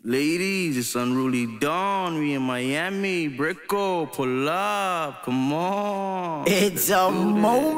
Ladies, it's Unruly Dawn. We in Miami. Brico, pull up. Come on. It's a moment.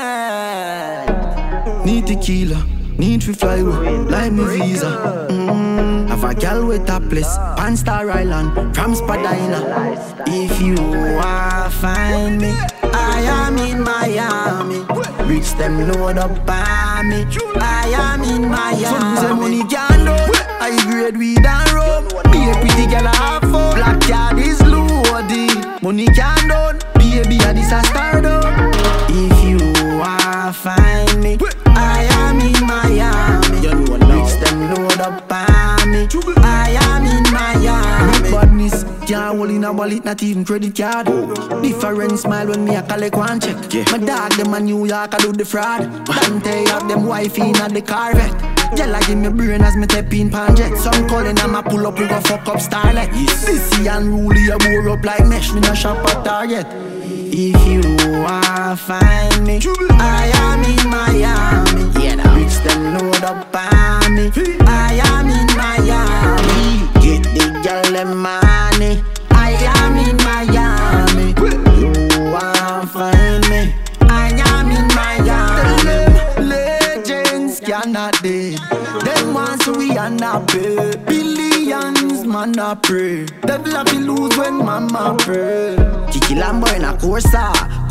Need tequila, need to fly away, like me visa. Have a gal with a place, Panstar Island, from Spadina. If you wanna find me, I am in Miami. Rich them load up on me. I am in Miami. Some say money can't do. I grade weed and rum. Be a pretty girl I have fun. Black card is loaded. Money can't done. Baby, I this a stardom. If you wanna find me, I am in Miami. Rich them load up on me. I am in Miami. Badness can't hold in a wallet, not even credit card. Different smile when me a collect one check. My dog them a New York I do the fraud. Dante have them wife in at the Corvette. Girl I give me brain as me tap in panjet. Some calling and I pull up we go fuck up Starlight. Sissy and Ruly a bore up like mesh. Me no shop at Target. If you wanna find me, I am in Miami. Rich them load up on me. I am in Miami. Get the girl them money. I am in Miami. You wanna find me, I am in Miami. Legends cannot dead. Them ones so we are not pay. Billions man a pray. Devil have to lose when mama pray. Kiki Lambo in a Corsa.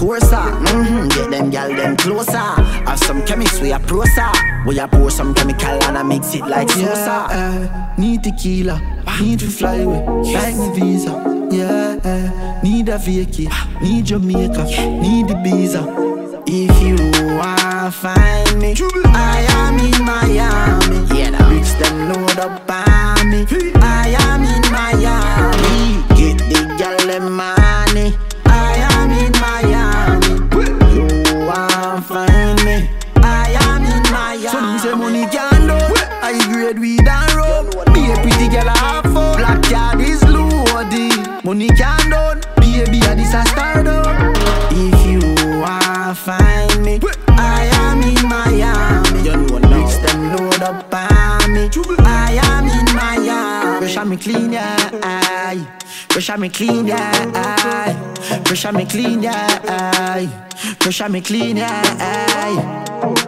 Get them gal them closer. Have some chemics we a prosa. We a pour some chemical and I mix it like Sosa. Need tequila, need to fly away, like me visa. Need a vacay, need Jamaica, need the visa. If you wanna find me, I am in Miami. Rich them load up on me. I am in Miami. Get the gal them money. I am in Miami. You wanna find me, I am in Miami. Some say money can't do. I grade weed and rum. Be a pretty girl I have fun. Black card is loaded. Money can't done. Baby I this a stardom. If you wanna find me, I am in Miami. Rich them load up on me. I am in Miami. Pressure me clean, yeah. Pressure me clean, yeah. Pressure me clean, yeah. Pressure me clean, yeah.